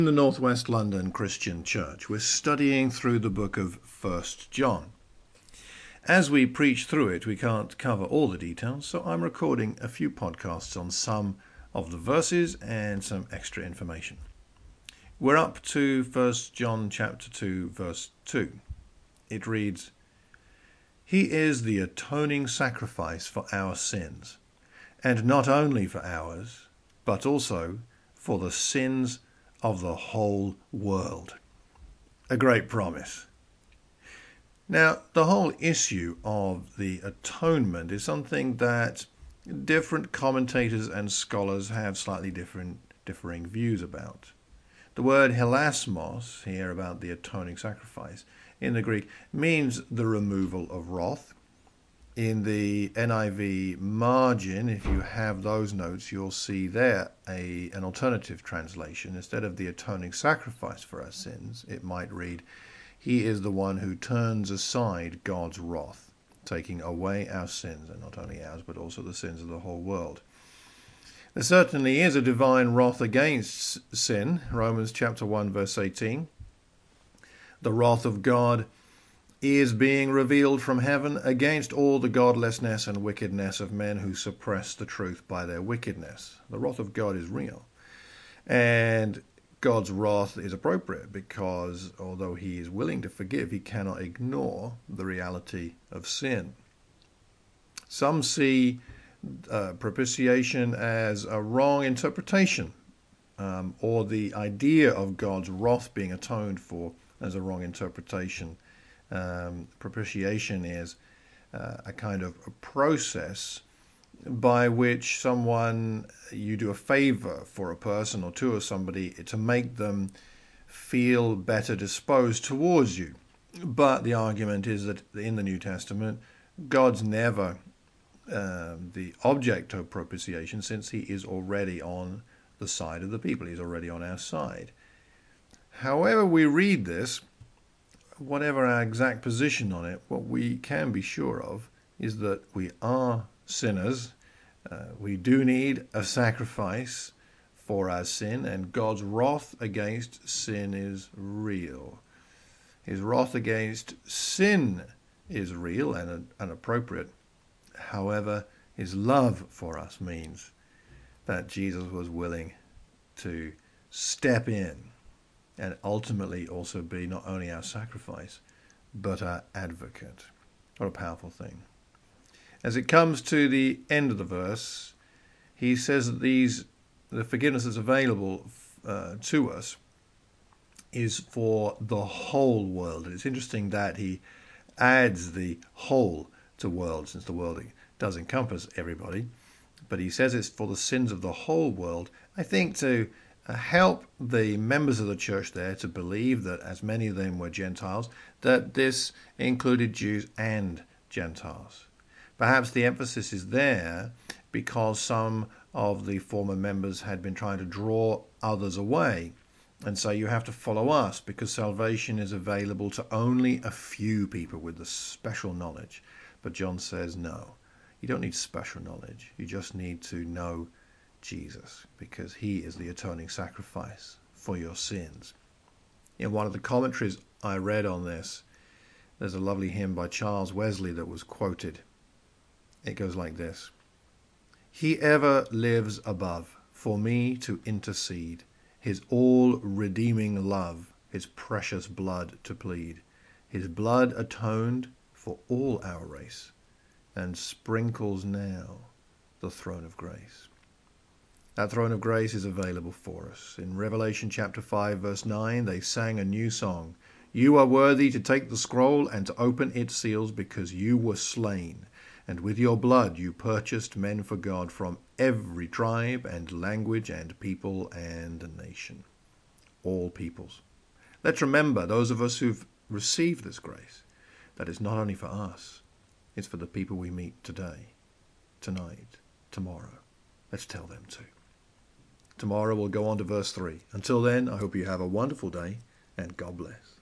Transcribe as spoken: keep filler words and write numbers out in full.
In the Northwest London Christian Church, we're studying through the book of First John. As we preach through it, we can't cover all the details, so I'm recording a few podcasts on some of the verses and some extra information. We're up to First John chapter two, verse two. It reads, "He is the atoning sacrifice for our sins, and not only for ours, but also for the sins of the whole world." A great promise. Now, the whole issue of the atonement is something that different commentators and scholars have slightly different, differing views about. The word hilasmos, here about the atoning sacrifice, in the Greek, means the removal of wrath. In the N I V margin, if you have those notes, you'll see there a, an alternative translation. Instead of the atoning sacrifice for our sins, it might read, "He is the one who turns aside God's wrath, taking away our sins," and not only ours, but also the sins of the whole world. There certainly is a divine wrath against sin. Romans chapter one, verse eighteen. The wrath of God is being revealed from heaven against all the godlessness and wickedness of men who suppress the truth by their wickedness. The wrath of God is real. And God's wrath is appropriate because although he is willing to forgive, he cannot ignore the reality of sin. Some see uh, propitiation as a wrong interpretation, um, or the idea of God's wrath being atoned for as a wrong interpretation. Um, propitiation is uh, a kind of a process by which someone, you do a favor for a person or to somebody to make them feel better disposed towards you. But the argument is that in the New Testament, God's never uh, the object of propitiation, since he is already on the side of the people. He's already on our side. However we read this, whatever our exact position on it, what we can be sure of is that we are sinners. Uh, we do need a sacrifice for our sin, and God's wrath against sin is real. His wrath against sin is real and, and appropriate. However, his love for us means that Jesus was willing to step in and ultimately also be not only our sacrifice, but our advocate. What a powerful thing. As it comes to the end of the verse, he says that these, the forgiveness that's available uh, to us is for the whole world. And it's interesting that he adds the whole to world, since the world does encompass everybody. But he says it's for the sins of the whole world, I think to Uh, help the members of the church there to believe that, as many of them were Gentiles, that this included Jews and Gentiles. Perhaps the emphasis is there because some of the former members had been trying to draw others away and say, you have to follow us because salvation is available to only a few people with the special knowledge. But John says, no, you don't need special knowledge. You just need to know Jesus, because he is the atoning sacrifice for your sins. In one of the commentaries I read on this, there's a lovely hymn by Charles Wesley that was quoted. It goes like this: "He ever lives above for me to intercede, his all-redeeming love, his precious blood to plead. His blood atoned for all our race, and sprinkles now the throne of grace." That throne of grace is available for us. In Revelation chapter five, verse nine, they sang a new song. "You are worthy to take the scroll and to open its seals, because you were slain, and with your blood you purchased men for God from every tribe and language and people and nation." All peoples. Let's remember, those of us who've received this grace, that it's not only for us, it's for the people we meet today, tonight, tomorrow. Let's tell them too. Tomorrow we'll go on to verse three. Until then, I hope you have a wonderful day, and God bless.